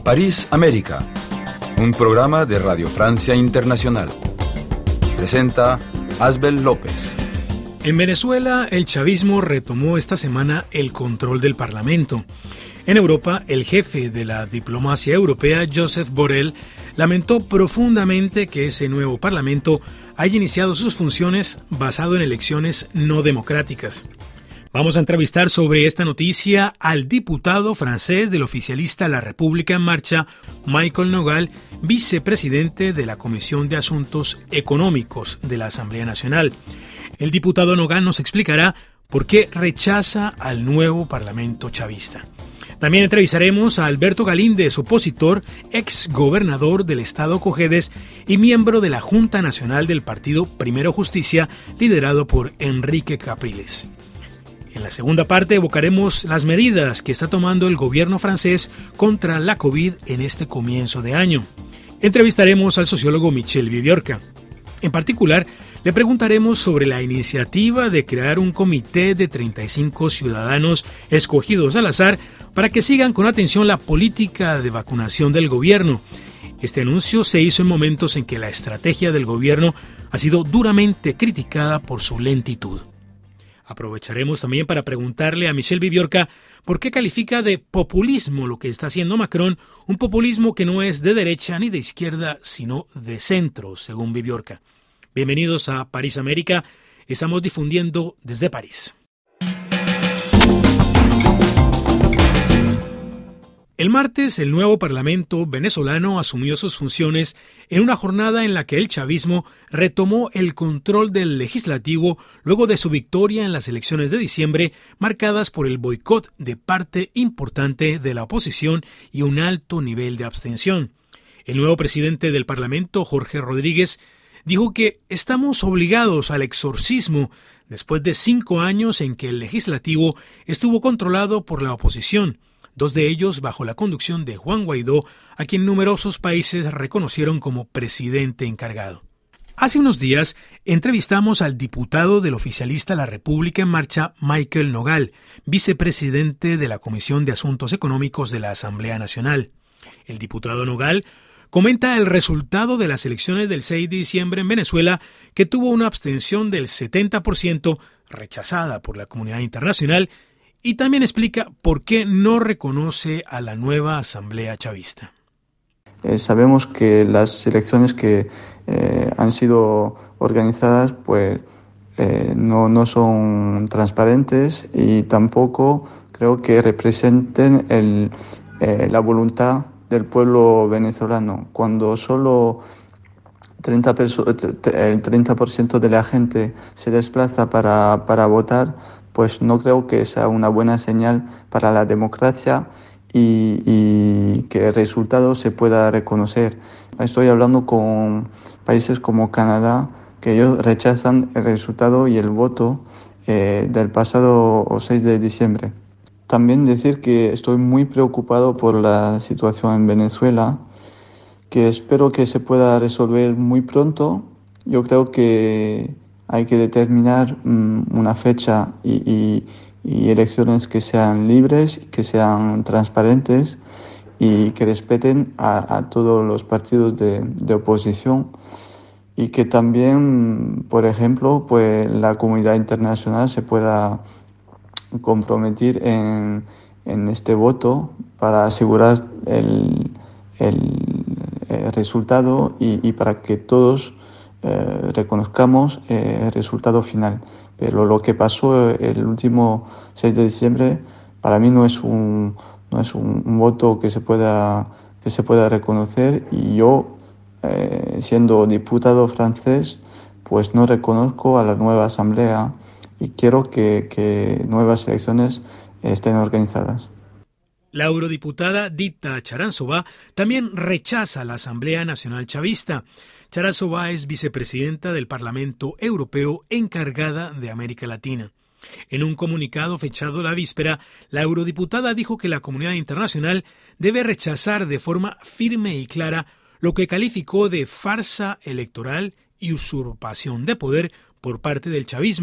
París, América, un programa de Radio Francia Internacional. Presenta Asbel López. En Venezuela, el chavismo retomó esta semana el control del Parlamento. En Europa, el jefe de la diplomacia europea, Josep Borrell, lamentó profundamente que ese nuevo Parlamento haya iniciado sus funciones basado en elecciones no democráticas. Vamos a entrevistar sobre esta noticia al diputado francés del oficialista La República en Marcha, Michael Nogal, vicepresidente de la Comisión de Asuntos Económicos de la Asamblea Nacional. El diputado Nogal nos explicará por qué rechaza al nuevo Parlamento chavista. También entrevistaremos a Alberto Galíndez, opositor, ex gobernador del estado Cojedes y miembro de la Junta Nacional del Partido Primero Justicia, liderado por Enrique Capriles. En la segunda parte evocaremos las medidas que está tomando el gobierno francés contra la COVID en este comienzo de año. Entrevistaremos al sociólogo Michel Viviorca. En particular, le preguntaremos sobre la iniciativa de crear un comité de 35 ciudadanos escogidos al azar para que sigan con atención la política de vacunación del gobierno. Este anuncio se hizo en momentos en que la estrategia del gobierno ha sido duramente criticada por su lentitud. Aprovecharemos también para preguntarle a Michel Viviorca por qué califica de populismo lo que está haciendo Macron, un populismo que no es de derecha ni de izquierda, sino de centro, según Viviorca. Bienvenidos a París, América. Estamos difundiendo desde París. El martes, el nuevo Parlamento venezolano asumió sus funciones en una jornada en la que el chavismo retomó el control del legislativo luego de su victoria en las elecciones de diciembre, marcadas por el boicot de parte importante de la oposición y un alto nivel de abstención. El nuevo presidente del Parlamento, Jorge Rodríguez, dijo que estamos obligados al exorcismo después de 5 años en que el legislativo estuvo controlado por la oposición, 2 de ellos bajo la conducción de Juan Guaidó, a quien numerosos países reconocieron como presidente encargado. Hace unos días entrevistamos al diputado del oficialista La República en Marcha, Michael Nogal, vicepresidente de la Comisión de Asuntos Económicos de la Asamblea Nacional. El diputado Nogal comenta el resultado de las elecciones del 6 de diciembre en Venezuela, que tuvo una abstención del 70%, rechazada por la comunidad internacional, y también explica por qué no reconoce a la nueva Asamblea Chavista. Sabemos que las elecciones que han sido organizadas no son transparentes y tampoco creo que representen la voluntad del pueblo venezolano. Cuando solo el 30% de la gente se desplaza para votar, pues no creo que sea una buena señal para la democracia y que el resultado se pueda reconocer. Estoy hablando con países como Canadá, que ellos rechazan el resultado y el voto del pasado 6 de diciembre. También decir que estoy muy preocupado por la situación en Venezuela, que espero que se pueda resolver muy pronto. Yo creo que hay que determinar una fecha y elecciones que sean libres, que sean transparentes y que respeten a todos los partidos de oposición, y que también, por ejemplo, la comunidad internacional se pueda comprometer en este voto para asegurar el resultado y para que todos reconozcamos el resultado final. Pero lo que pasó el último 6 de diciembre para mí no es un voto que se pueda reconocer, y yo, siendo diputado francés, pues no reconozco a la nueva asamblea y quiero que nuevas elecciones estén organizadas. La eurodiputada Dita Charanzová también rechaza la Asamblea Nacional Chavista. Charanzová es vicepresidenta del Parlamento Europeo encargada de América Latina. En un comunicado fechado la víspera, la eurodiputada dijo que la comunidad internacional debe rechazar de forma firme y clara lo que calificó de farsa electoral y usurpación de poder por parte del chavismo.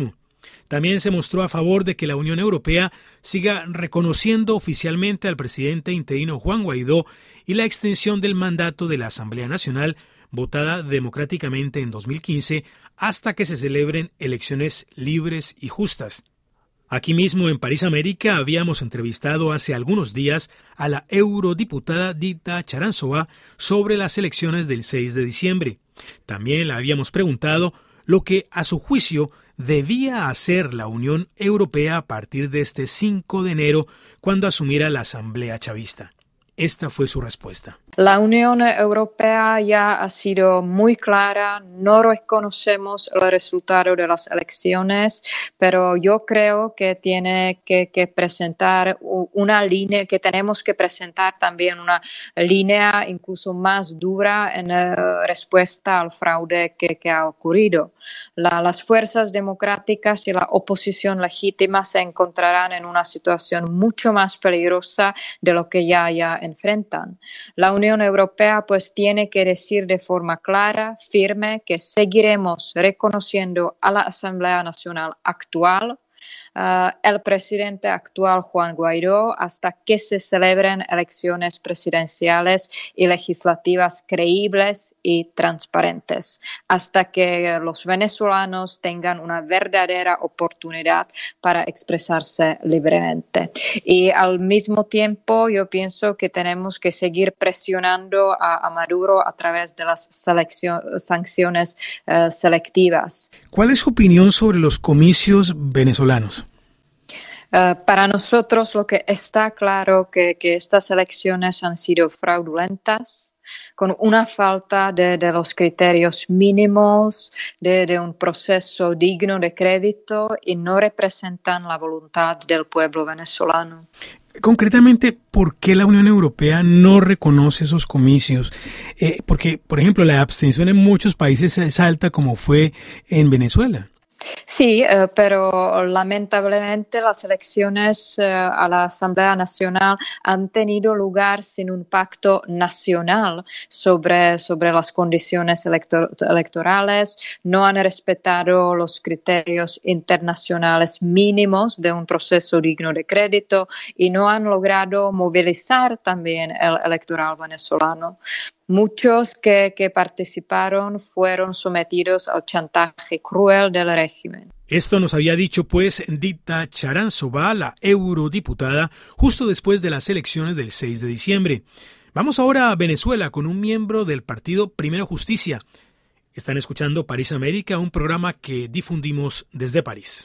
También se mostró a favor de que la Unión Europea siga reconociendo oficialmente al presidente interino Juan Guaidó y la extensión del mandato de la Asamblea Nacional, votada democráticamente en 2015, hasta que se celebren elecciones libres y justas. Aquí mismo en París, América, habíamos entrevistado hace algunos días a la eurodiputada Dita Charanzová sobre las elecciones del 6 de diciembre. También le habíamos preguntado lo que, a su juicio, debía hacer la Unión Europea a partir de este 5 de enero, cuando asumiera la Asamblea Chavista. Esta fue su respuesta. La Unión Europea ya ha sido muy clara, no reconocemos el resultado de las elecciones, pero yo creo que tiene que presentar una línea, que tenemos que presentar también una línea incluso más dura en respuesta al fraude que ha ocurrido. Las fuerzas democráticas y la oposición legítima se encontrarán en una situación mucho más peligrosa de lo que ya enfrentan. La Unión Europea pues tiene que decir de forma clara, firme, que seguiremos reconociendo a la Asamblea Nacional actual, el presidente actual Juan Guaidó, hasta que se celebren elecciones presidenciales y legislativas creíbles y transparentes, hasta que los venezolanos tengan una verdadera oportunidad para expresarse libremente. Y al mismo tiempo yo pienso que tenemos que seguir presionando a Maduro a través de las sanciones selectivas. ¿Cuál es su opinión sobre los comicios venezolanos? Para nosotros lo que está claro que estas elecciones han sido fraudulentas, con una falta de los criterios mínimos, de un proceso digno de crédito y no representan la voluntad del pueblo venezolano. Concretamente, ¿por qué la Unión Europea no reconoce esos comicios? Porque, por ejemplo, la abstención en muchos países es alta, como fue en Venezuela. Sí, pero lamentablemente las elecciones a la Asamblea Nacional han tenido lugar sin un pacto nacional sobre las condiciones electorales, no han respetado los criterios internacionales mínimos de un proceso digno de crédito y no han logrado movilizar también el electorado venezolano. Muchos que participaron fueron sometidos al chantaje cruel del régimen. Esto nos había dicho pues Dita Charanzová, la eurodiputada, justo después de las elecciones del 6 de diciembre. Vamos ahora a Venezuela con un miembro del partido Primero Justicia. Están escuchando París América, un programa que difundimos desde París.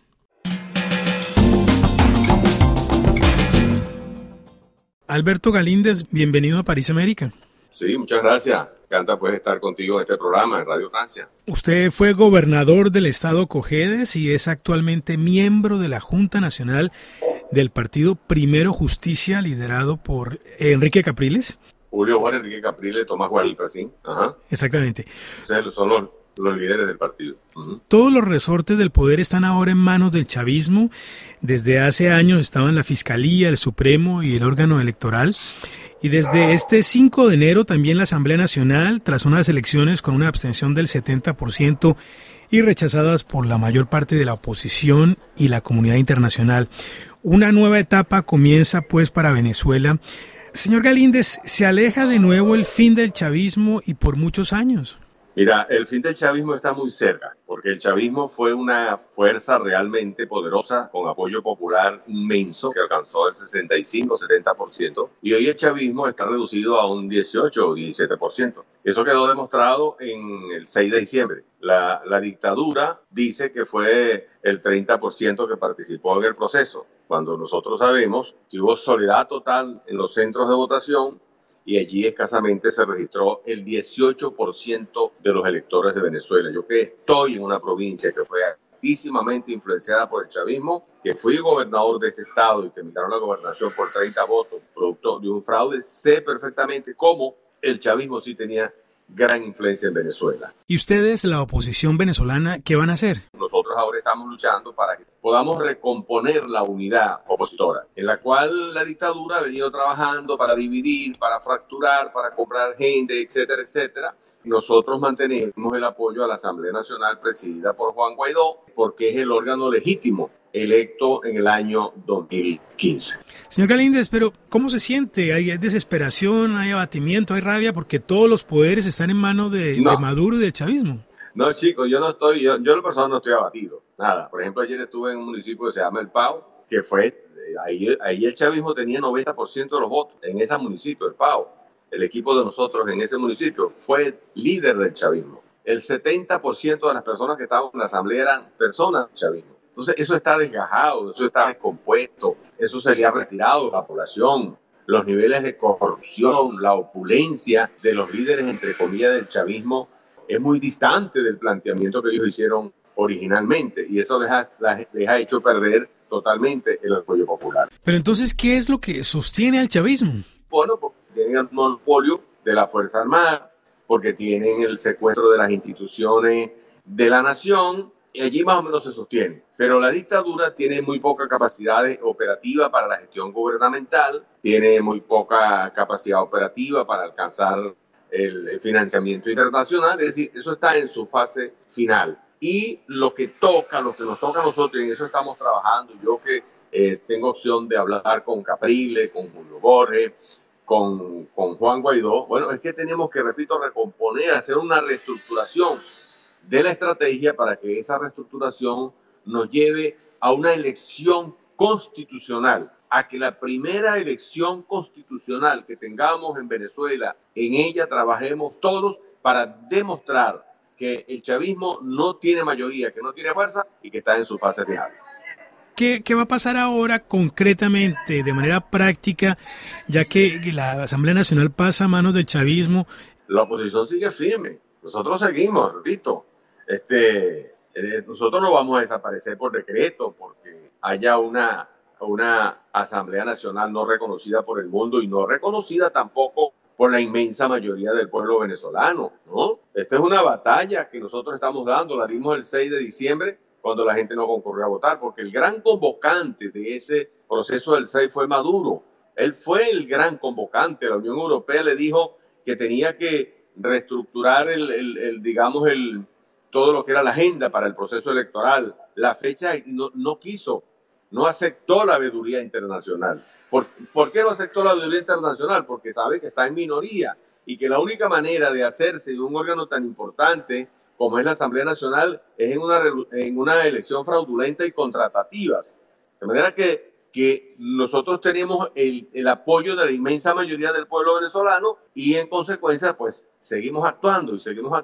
Alberto Galíndez, bienvenido a París América. Sí, muchas gracias. Me encanta pues estar contigo en este programa en Radio Francia. Usted fue gobernador del estado Cojedes y es actualmente miembro de la Junta Nacional del partido Primero Justicia, liderado por Enrique Capriles. Julio Juan, Enrique Capriles, Tomás Gualiprasín. Ajá. Exactamente. Son los líderes del partido. Uh-huh. Todos los resortes del poder están ahora en manos del chavismo. Desde hace años estaban la Fiscalía, el Supremo y el órgano electoral. Y desde este 5 de enero también la Asamblea Nacional, tras unas elecciones con una abstención del 70% y rechazadas por la mayor parte de la oposición y la comunidad internacional. Una nueva etapa comienza pues para Venezuela. Señor Galíndez, ¿se aleja de nuevo el fin del chavismo y por muchos años? Mira, el fin del chavismo está muy cerca, porque el chavismo fue una fuerza realmente poderosa, con apoyo popular inmenso, que alcanzó el 65-70%, y hoy el chavismo está reducido a un 18 o 17%. Eso quedó demostrado en el 6 de diciembre. La dictadura dice que fue el 30% que participó en el proceso, cuando nosotros sabemos que hubo soledad total en los centros de votación, y allí escasamente se registró el 18% de los electores de Venezuela. Yo que estoy en una provincia que fue altísimamente influenciada por el chavismo, que fui gobernador de este estado y que me quitaron la gobernación por 30 votos, producto de un fraude, sé perfectamente cómo el chavismo sí tenía gran influencia en Venezuela. ¿Y ustedes, la oposición venezolana, qué van a hacer? Nosotros ahora estamos luchando para que podamos recomponer la unidad opositora, en la cual la dictadura ha venido trabajando para dividir, para fracturar, para comprar gente, etcétera, etcétera. Nosotros mantenemos el apoyo a la Asamblea Nacional presidida por Juan Guaidó, porque es el órgano legítimo electo en el año 2015. Señor Galíndez, pero ¿cómo se siente? ¿Hay desesperación, hay abatimiento, hay rabia? Porque todos los poderes están en manos de Maduro y del chavismo. No, chicos, yo en lo personal no estoy abatido, nada. Por ejemplo, ayer estuve en un municipio que se llama El Pao, que fue, ahí el chavismo tenía 90% de los votos, en ese municipio, El Pao. El equipo de nosotros en ese municipio fue líder del chavismo. El 70% de las personas que estaban en la asamblea eran personas del chavismo. Entonces, eso está desgajado, eso está descompuesto, eso se le ha retirado a la población. Los niveles de corrupción, la opulencia de los líderes, entre comillas, del chavismo, es muy distante del planteamiento que ellos hicieron originalmente, y eso les ha hecho perder totalmente el apoyo popular. Pero entonces, ¿qué es lo que sostiene al chavismo? Bueno, porque tienen el monopolio de la Fuerza Armada, porque tienen el secuestro de las instituciones de la nación, y allí más o menos se sostiene. Pero la dictadura tiene muy poca capacidad operativa para la gestión gubernamental, tiene muy poca capacidad operativa para alcanzar el financiamiento internacional, es decir, eso está en su fase final. Y lo que nos toca a nosotros, y en eso estamos trabajando, yo que tengo opción de hablar con Capriles, con Julio Borges, con Juan Guaidó, bueno, es que tenemos que, repito, recomponer, hacer una reestructuración de la estrategia para que esa reestructuración nos lleve a una elección constitucional, a que la primera elección constitucional que tengamos en Venezuela, en ella trabajemos todos para demostrar que el chavismo no tiene mayoría, que no tiene fuerza y que está en su fase final. ¿Qué va a pasar ahora concretamente, de manera práctica, ya que la Asamblea Nacional pasa a manos del chavismo? La oposición sigue firme, nosotros seguimos, repito. Nosotros no vamos a desaparecer por decreto, porque haya una Asamblea Nacional no reconocida por el mundo y no reconocida tampoco por la inmensa mayoría del pueblo venezolano, ¿no? Esta es una batalla que nosotros estamos dando, la dimos el 6 de diciembre, cuando la gente no concurrió a votar, porque el gran convocante de ese proceso del 6 fue Maduro. Él fue el gran convocante. La Unión Europea le dijo que tenía que reestructurar todo lo que era la agenda para el proceso electoral. La fecha no quiso, no aceptó la veeduría internacional. ¿Por qué no aceptó la veeduría internacional? Porque sabe que está en minoría y que la única manera de hacerse de un órgano tan importante como es la Asamblea Nacional es en una elección fraudulenta y contratativas. De manera que nosotros tenemos el apoyo de la inmensa mayoría del pueblo venezolano y en consecuencia pues seguimos actuando,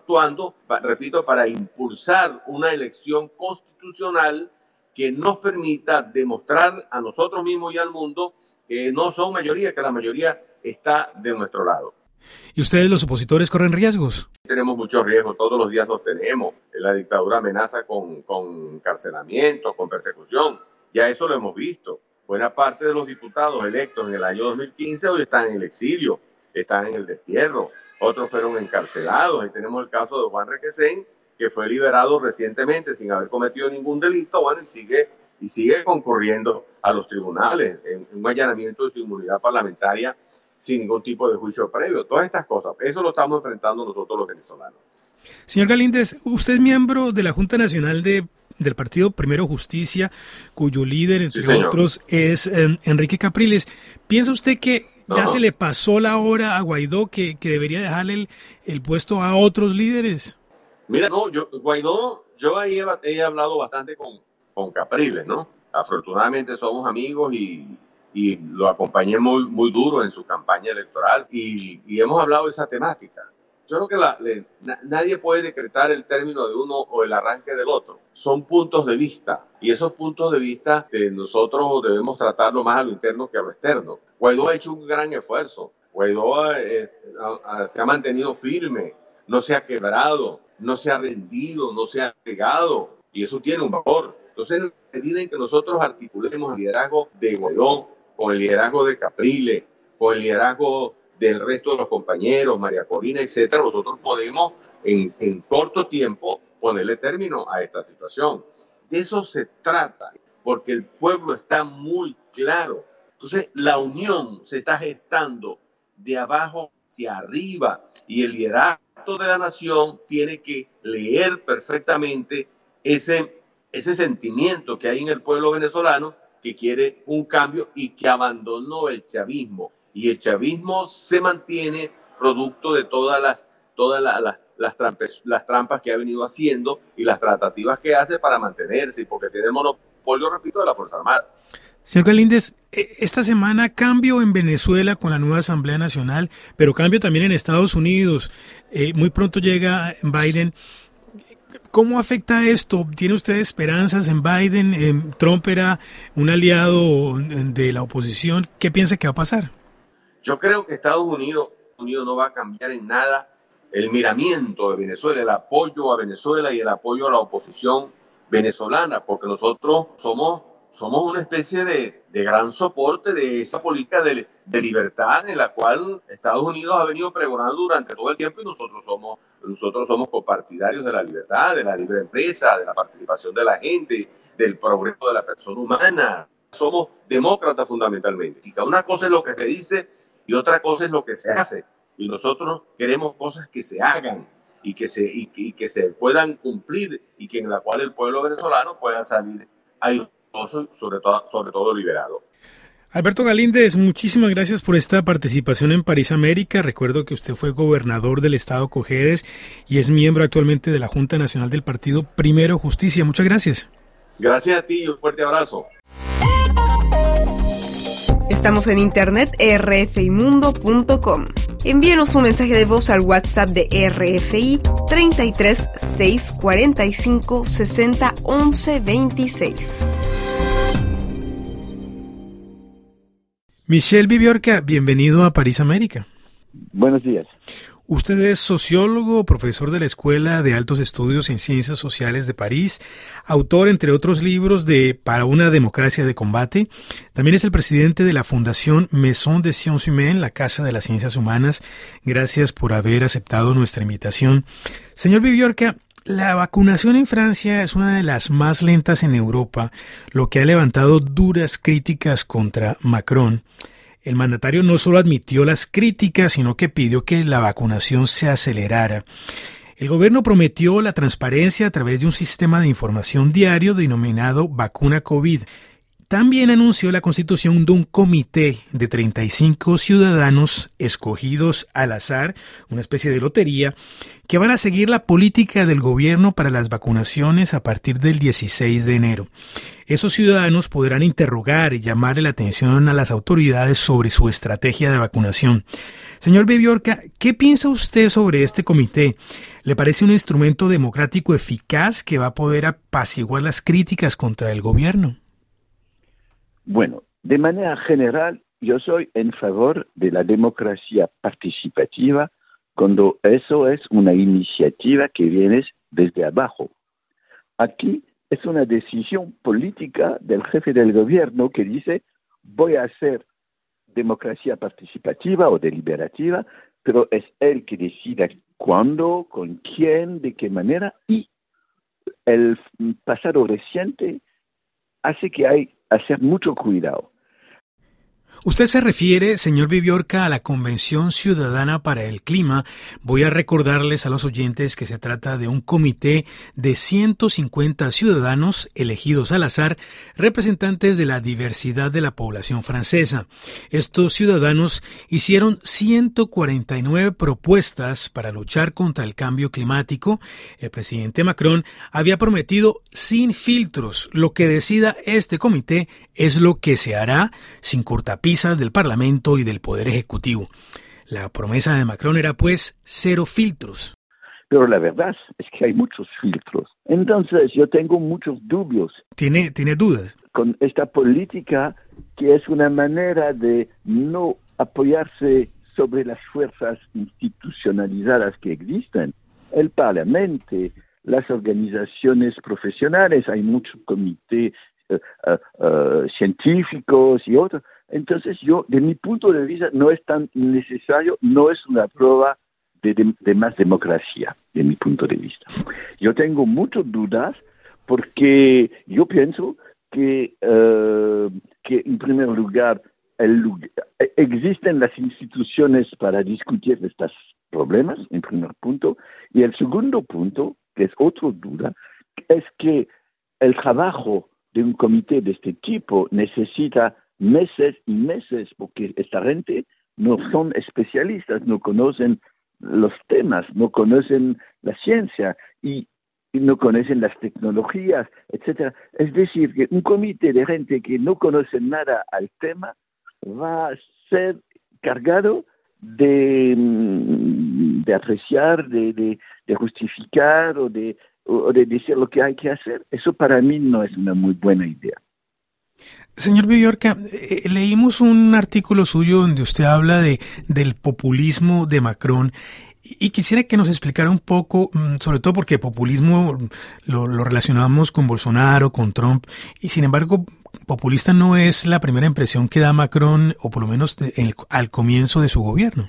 repito, para impulsar una elección constitucional que nos permita demostrar a nosotros mismos y al mundo que no son mayoría, que la mayoría está de nuestro lado. ¿Y ustedes, los opositores, corren riesgos? Tenemos muchos riesgos, todos los días los tenemos. La dictadura amenaza con encarcelamiento, con persecución. Ya eso lo hemos visto. Buena parte de los diputados electos en el año 2015 hoy están en el exilio, están en el destierro. Otros fueron encarcelados. Ahí tenemos el caso de Juan Requesén, que fue liberado recientemente sin haber cometido ningún delito, bueno, y sigue concurriendo a los tribunales en un allanamiento de su inmunidad parlamentaria sin ningún tipo de juicio previo. Todas estas cosas, eso lo estamos enfrentando nosotros los venezolanos. Señor Galíndez, usted es miembro de la Junta Nacional del Partido Primero Justicia, cuyo líder, entre otros, es Enrique Capriles. ¿Piensa usted que ya se le pasó la hora a Guaidó, que debería dejarle el puesto a otros líderes? Mira, Guaidó, yo ahí he hablado bastante con Capriles, ¿no? Afortunadamente somos amigos y lo acompañé muy duro en su campaña electoral y hemos hablado de esa temática. Yo creo que nadie puede decretar el término de uno o el arranque del otro. Son puntos de vista y esos puntos de vista nosotros debemos tratarlo más a lo interno que a lo externo. Guaidó ha hecho un gran esfuerzo. Guaidó se ha mantenido firme, no se ha quebrado, no se ha rendido, no se ha pegado y eso tiene un valor. Entonces, en la medida en que nosotros articulemos el liderazgo de Guaidó con el liderazgo de Capriles, con el liderazgo del resto de los compañeros, María Corina, etcétera, nosotros podemos en corto tiempo ponerle término a esta situación. De eso se trata, porque el pueblo está muy claro. Entonces, la unión se está gestando de abajo hacia arriba y el liderazgo de la nación tiene que leer perfectamente ese sentimiento que hay en el pueblo venezolano que quiere un cambio y que abandonó el chavismo. Y el chavismo se mantiene producto de todas las trampas que ha venido haciendo y las tratativas que hace para mantenerse, porque tiene el monopolio, repito, de la Fuerza Armada. Señor Galíndez, esta semana cambio en Venezuela con la nueva Asamblea Nacional, pero cambio también en Estados Unidos. Muy pronto llega Biden. ¿Cómo afecta esto? ¿Tiene usted esperanzas en Biden? Trump era un aliado de la oposición. ¿Qué piensa que va a pasar? Yo creo que Estados Unidos no va a cambiar en nada el miramiento de Venezuela, el apoyo a Venezuela y el apoyo a la oposición venezolana, porque nosotros somos una especie de gran soporte de esa política de libertad en la cual Estados Unidos ha venido pregonando durante todo el tiempo, y nosotros somos copartidarios de la libertad, de la libre empresa, de la participación de la gente, del progreso de la persona humana. Somos demócratas fundamentalmente. Y una cosa es lo que se dice y otra cosa es lo que se hace. Y nosotros queremos cosas que se hagan y que se puedan cumplir y que en la cual el pueblo venezolano pueda salir airoso, sobre todo liberado. Alberto Galíndez, muchísimas gracias por esta participación en París América. Recuerdo que usted fue gobernador del estado Cojedes y es miembro actualmente de la Junta Nacional del Partido Primero Justicia. Muchas gracias. Gracias a ti y un fuerte abrazo. Estamos en internet rfimundo.com. Envíenos un mensaje de voz al WhatsApp de RFI 33 645 60 11 26. Michel Viviorca, bienvenido a París América. Buenos días. Usted es sociólogo, profesor de la Escuela de Altos Estudios en Ciencias Sociales de París, autor, entre otros libros, de Para una democracia de combate. También es el presidente de la Fundación Maison des Sciences Humaines, la Casa de las Ciencias Humanas. Gracias por haber aceptado nuestra invitación. Señor Viviorca, la vacunación en Francia es una de las más lentas en Europa, lo que ha levantado duras críticas contra Macron. El mandatario no solo admitió las críticas, sino que pidió que la vacunación se acelerara. El gobierno prometió la transparencia a través de un sistema de información diario denominado Vacuna COVID. También anunció la constitución de un comité de 35 ciudadanos escogidos al azar, una especie de lotería, que van a seguir la política del gobierno para las vacunaciones a partir del 16 de enero. Esos ciudadanos podrán interrogar y llamarle la atención a las autoridades sobre su estrategia de vacunación. Señor Viviorca, ¿qué piensa usted sobre este comité? ¿Le parece un instrumento democrático eficaz que va a poder apaciguar las críticas contra el gobierno? Bueno, de manera general, yo soy en favor de la democracia participativa cuando eso es una iniciativa que viene desde abajo. Aquí es una decisión política del jefe del gobierno que dice voy a hacer democracia participativa o deliberativa, pero es él que decide cuándo, con quién, de qué manera, y el pasado reciente hace que hay que hacer mucho cuidado. Usted se refiere, señor Viviorca, a la Convención Ciudadana para el Clima. Voy a recordarles a los oyentes que se trata de un comité de 150 ciudadanos elegidos al azar, representantes de la diversidad de la población francesa. Estos ciudadanos hicieron 149 propuestas para luchar contra el cambio climático. El presidente Macron había prometido sin filtros. Lo que decida este comité es lo que se hará, sin cortapisas del Parlamento y del Poder Ejecutivo. La promesa de Macron era, pues, cero filtros. Pero la verdad es que hay muchos filtros. Entonces, yo tengo muchos dudas. ¿Tiene dudas? Con esta política que es una manera de no apoyarse sobre las fuerzas institucionalizadas que existen. El Parlamento, las organizaciones profesionales, hay muchos comités científicos y otros. Entonces yo, de mi punto de vista, no es tan necesario, no es una prueba de más democracia, de mi punto de vista. Yo tengo muchas dudas porque yo pienso que en primer lugar, existen las instituciones para discutir estos problemas, en primer punto, y el segundo punto, que es otra duda, es que el trabajo de un comité de este tipo necesita meses y meses, porque esta gente no son especialistas, no conocen los temas, no conocen la ciencia y no conocen las tecnologías, etcétera. Es decir, que un comité de gente que no conoce nada al tema va a ser cargado de apreciar, de justificar o de decir lo que hay que hacer. Eso para mí no es una muy buena idea. Señor Villorca, leímos un artículo suyo donde usted habla del populismo de Macron y quisiera que nos explicara un poco, sobre todo porque populismo lo relacionamos con Bolsonaro, con Trump, y sin embargo, populista no es la primera impresión que da Macron, o por lo menos al comienzo de su gobierno.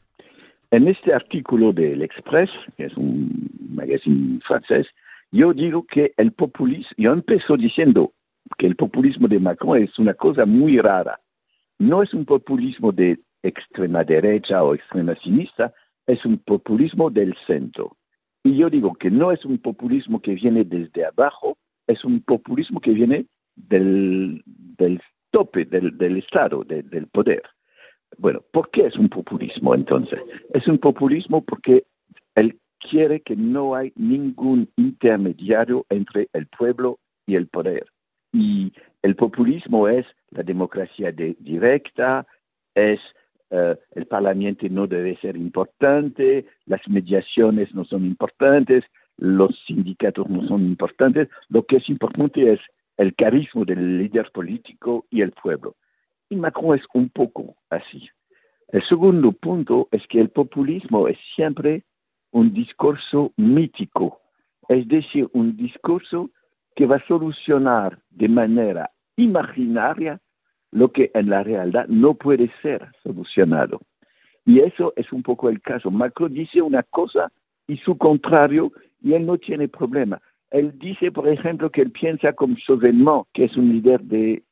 En este artículo del Express, que es un magazine francés, yo digo que el populismo, yo empiezo diciendo que el populismo de Macron es una cosa muy rara. No es un populismo de extrema derecha o extrema sinistra, es un populismo del centro. Y yo digo que no es un populismo que viene desde abajo, es un populismo que viene del tope, del Estado, del poder. Bueno, ¿por qué es un populismo entonces? Es un populismo porque él quiere que no hay ningún intermediario entre el pueblo y el poder. Y el populismo es la democracia directa, es el parlamento no debe ser importante, las mediaciones no son importantes, los sindicatos no son importantes, lo que es importante es el carisma del líder político y el pueblo. Y Macron es un poco así. El segundo punto es que el populismo es siempre un discurso mítico, es decir, un discurso que va a solucionar de manera imaginaria lo que en la realidad no puede ser solucionado. Y eso es un poco el caso. Macron dice una cosa y su contrario, y él no tiene problema. Él dice, por ejemplo, que él piensa como Chevènement, que es un líder de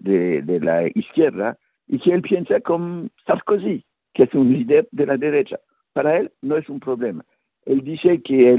la izquierda, y que él piensa como Sarkozy, que es un líder de la derecha. Para él no es un problema. Él dice que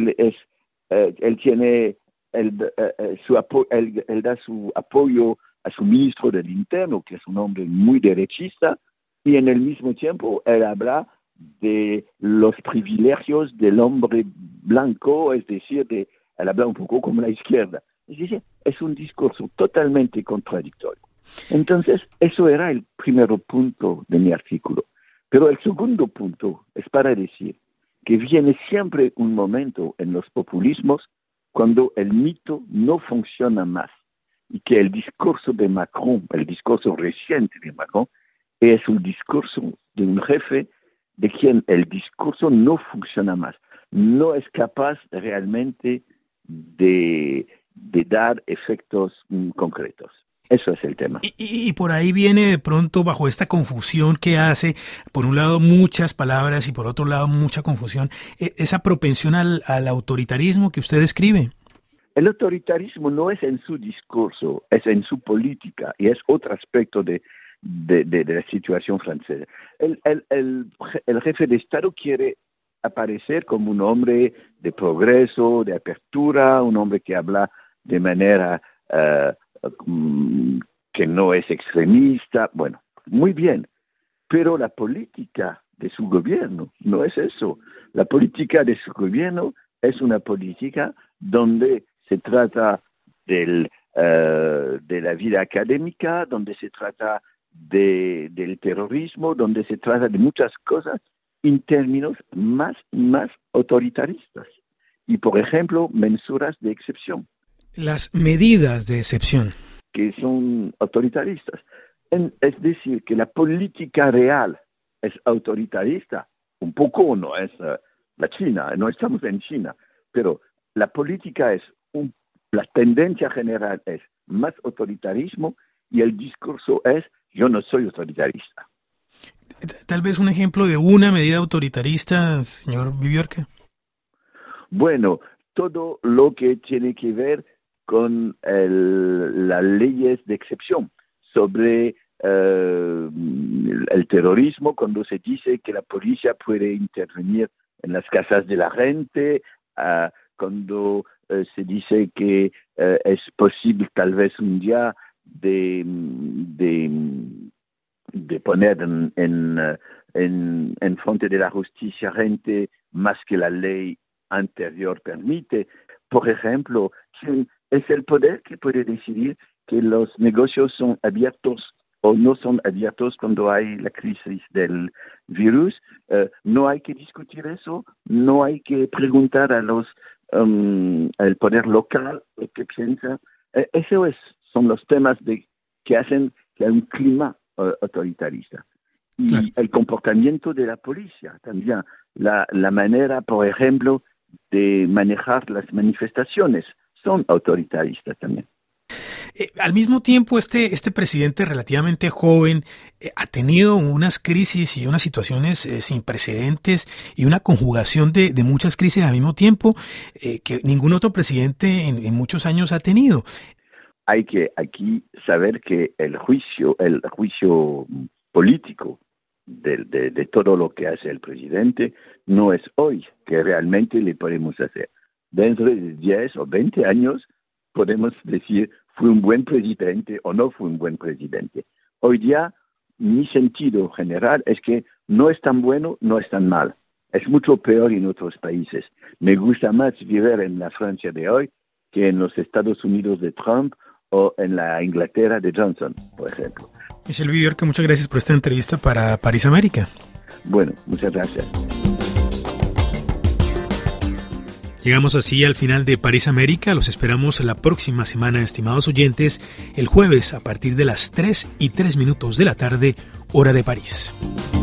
él da su apoyo a su ministro del Interno, que es un hombre muy derechista, y en el mismo tiempo él habla de los privilegios del hombre blanco, es decir, él habla un poco como la izquierda. Es decir, es un discurso totalmente contradictorio. Entonces, eso era el primer punto de mi artículo. Pero el segundo punto es para decir que viene siempre un momento en los populismos cuando el mito no funciona más y que el discurso de Macron, el discurso reciente de Macron, es un discurso de un jefe de quien el discurso no funciona más, no es capaz realmente de dar efectos concretos. Eso es el tema. Y por ahí viene de pronto, bajo esta confusión que hace, por un lado muchas palabras y por otro lado mucha confusión, esa propensión al autoritarismo que usted describe. El autoritarismo no es en su discurso, es en su política y es otro aspecto de la situación francesa. El jefe de Estado quiere aparecer como un hombre de progreso, de apertura, un hombre que habla de manera que no es extremista. Bueno, muy bien, pero la política de su gobierno no es eso. La política de su gobierno es una política donde se trata de la vida académica, donde se trata del terrorismo, donde se trata de muchas cosas en términos más y más autoritaristas. Y, por ejemplo, mensuras de excepción. Las medidas de excepción. Que son autoritaristas. Es decir, que la política real es autoritarista. Un poco no es la China, no estamos en China, pero la política la tendencia general es más autoritarismo y el discurso es Yo no soy autoritarista. Tal vez un ejemplo de una medida autoritarista, señor Viviorca. Bueno, todo lo que tiene que ver con las leyes de excepción sobre el terrorismo, cuando se dice que la policía puede intervenir en las casas de la gente, cuando se dice que es posible tal vez un día de poner en frente de la justicia gente más que la ley anterior permite. Por ejemplo, es el poder que puede decidir que los negocios son abiertos o no son abiertos cuando hay la crisis del virus. No hay que discutir eso, no hay que preguntar a al poder local lo que piensa. Esos son los temas que hacen que hay un clima autoritarista. Y claro, el comportamiento de la policía también, la manera, por ejemplo, de manejar las manifestaciones, son autoritaristas también. Al mismo tiempo, este presidente relativamente joven ha tenido unas crisis y unas situaciones sin precedentes y una conjugación de muchas crisis al mismo tiempo que ningún otro presidente en muchos años ha tenido. Hay que aquí saber que el juicio político de todo lo que hace el presidente no es hoy que realmente le podemos hacer. Dentro de 10 o 20 años podemos decir fue un buen presidente o no fue un buen presidente. Hoy día mi sentido general es que no es tan bueno, no es tan mal. Es mucho peor en otros países. Me gusta más vivir en la Francia de hoy que en los Estados Unidos de Trump o en la Inglaterra de Johnson, por ejemplo. Michel Viviorca, muchas gracias por esta entrevista para París América. Bueno, muchas gracias. Llegamos así al final de París América. Los esperamos la próxima semana, estimados oyentes, el jueves a partir de las 3:03 de la tarde, hora de París.